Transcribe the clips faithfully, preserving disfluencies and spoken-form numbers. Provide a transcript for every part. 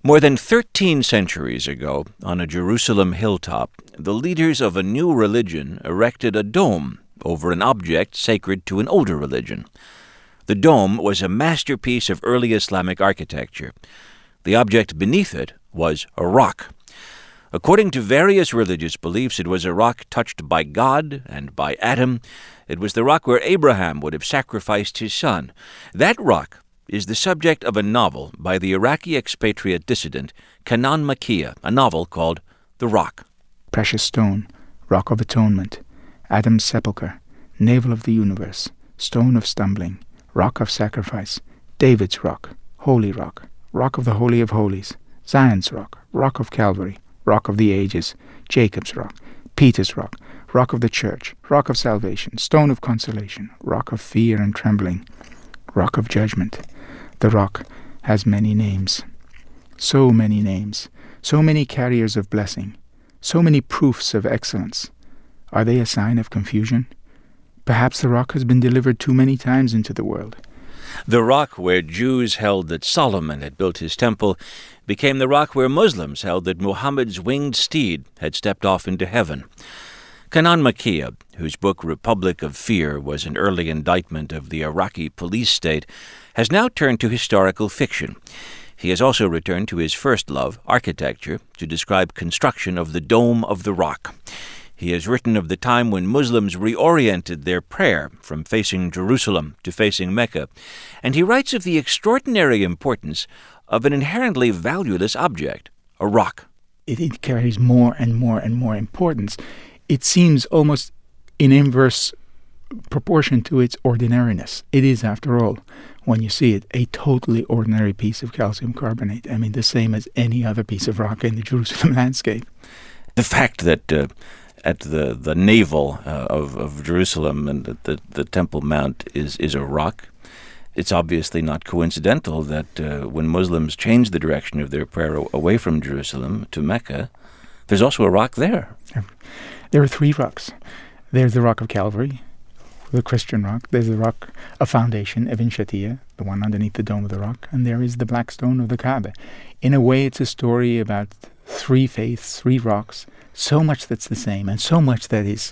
More than thirteen centuries ago, on a Jerusalem hilltop, the leaders of a new religion erected a dome over an object sacred to an older religion. The dome was a masterpiece of early Islamic architecture. The object beneath it was a rock. According to various religious beliefs, it was a rock touched by God and by Adam. It was the rock where Abraham would have sacrificed his son. That rock is the subject of a novel by the Iraqi expatriate dissident Kanan Makia, a novel called The Rock. Precious stone, rock of atonement, Adam's sepulchre, navel of the universe, stone of stumbling, rock of sacrifice, David's rock, holy rock, rock of the Holy of Holies, Zion's rock, rock of Calvary, rock of the ages, Jacob's rock, Peter's rock, rock of the church, rock of salvation, stone of consolation, rock of fear and trembling, rock of judgment. The rock has many names, so many names, so many carriers of blessing, so many proofs of excellence. Are they a sign of confusion? Perhaps the rock has been delivered too many times into the world. The rock where Jews held that Solomon had built his temple became the rock where Muslims held that Muhammad's winged steed had stepped off into heaven. Kanan Makia, whose book Republic of Fear was an early indictment of the Iraqi police state, has now turned to historical fiction. He has also returned to his first love, architecture, to describe construction of the Dome of the Rock. He has written of the time when Muslims reoriented their prayer from facing Jerusalem to facing Mecca, and he writes of the extraordinary importance of an inherently valueless object, a rock. It, it carries more and more and more importance. It seems almost in inverse proportion to its ordinariness. It is, after all, when you see it, a totally ordinary piece of calcium carbonate. I mean, the same as any other piece of rock in the Jerusalem landscape. The fact that uh, at the, the navel uh, of, of Jerusalem and the, the, the Temple Mount is, is a rock, it's obviously not coincidental that uh, when Muslims change the direction of their prayer away from Jerusalem to Mecca, there's also a rock there. There are three rocks. There's the rock of Calvary, the Christian rock. There's the rock of foundation, Ibn Shatia, the one underneath the dome of the rock. And there is the black stone of the Kaaba. In a way, it's a story about three faiths, three rocks, so much that's the same and so much that is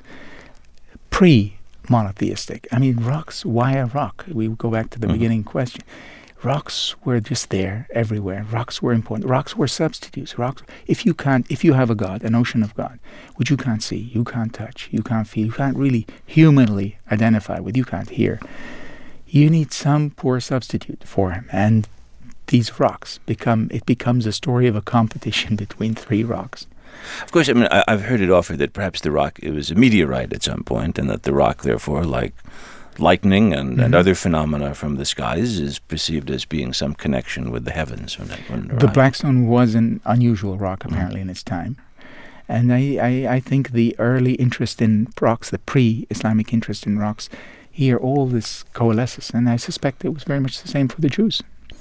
pre-monotheistic. I mean, rocks, why a rock? We go back to the mm-hmm. beginning question. Rocks were just there everywhere. Rocks were important. Rocks were substitutes. Rocks. If you can't, if you have a God, an ocean of God, which you can't see, you can't touch, you can't feel, you can't really humanly identify with, you can't hear, you need some poor substitute for him. And these rocks become, it becomes a story of a competition between three rocks. Of course, I mean, I, I've heard it offered that perhaps the rock, it was a meteorite at some point, and that the rock, therefore, like lightning and, mm-hmm. and other phenomena from the skies, is perceived as being some connection with the heavens. When it, when it the Blackstone was an unusual rock, apparently, mm-hmm. in its time. And I, I, I think the early interest in rocks, the pre-Islamic interest in rocks, here all this coalesces. And I suspect it was very much the same for the Jews.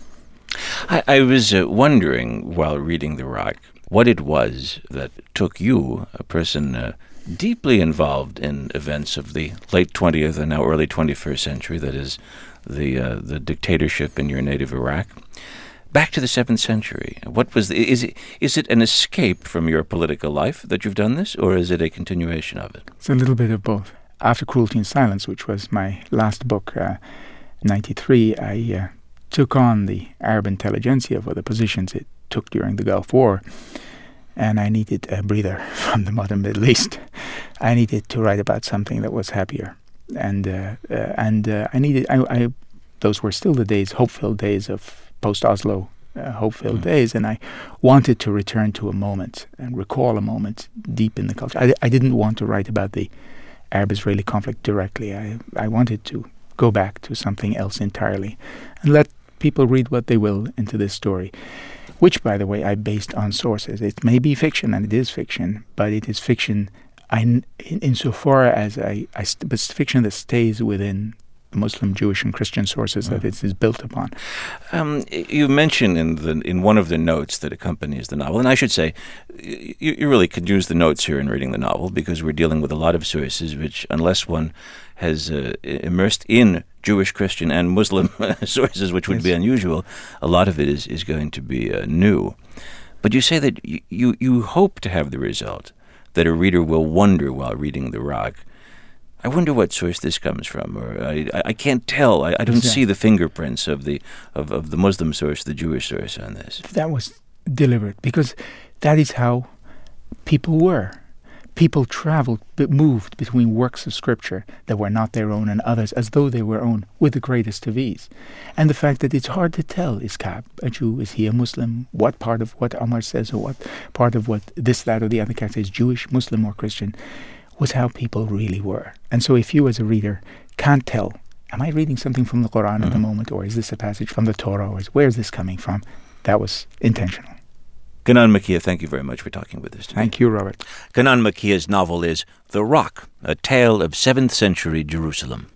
I, I was uh, wondering, while reading The Rock, what it was that took you, a person uh, deeply involved in events of the late twentieth and now early twenty-first century, that is, the uh, the dictatorship in your native Iraq, back to the seventh century. What was the, is it is it an escape from your political life that you've done this, or is it a continuation of it? It's a little bit of both. After Cruelty and Silence, which was my last book, uh, ninety-three, I uh, took on the Arab intelligentsia for the positions it took during the Gulf War. And I needed a breather from the modern Middle East. I needed to write about something that was happier, and uh, uh, and uh, I needed. I, I those were still the days, hope-filled days of post-Oslo, uh, hope-filled mm. days, and I wanted to return to a moment and recall a moment deep in the culture. I, I didn't want to write about the Arab-Israeli conflict directly. I I wanted to go back to something else entirely, and let people read what they will into this story. Which, by the way, I based on sources. It may be fiction, and it is fiction, but it is fiction I, in, insofar as I, I st- but it's fiction that stays within the Muslim, Jewish, and Christian sources mm-hmm. that it is built upon. Um, you mentioned in the in one of the notes that accompanies the novel, and I should say, you, you really could use the notes here in reading the novel because we're dealing with a lot of sources which, unless one has uh, immersed in Jewish, Christian, and Muslim sources, which would yes. be unusual, a lot of it is, is going to be uh, new. But you say that you, you, you hope to have the result that a reader will wonder while reading The Rock. I wonder what source this comes from, or I, I can't tell. I, I don't exactly. see the fingerprints of the of, of the Muslim source, the Jewish source on this. That was deliberate, because that is how people were. People traveled, but moved between works of scripture that were not their own and others as though they were own with the greatest of ease. And the fact that it's hard to tell, is Ka'b a Jew, is he a Muslim, what part of what Omar says or what part of what this, that or the other character is Jewish, Muslim or Christian, was how people really were. And so if you as a reader can't tell, am I reading something from the Quran mm-hmm. at the moment, or is this a passage from the Torah, or is, where is this coming from? That was intentional. Kanan Makiya, thank you very much for talking with us today. Thank you, Robert. Kanan Makiya's novel is The Rock, a tale of seventh century Jerusalem.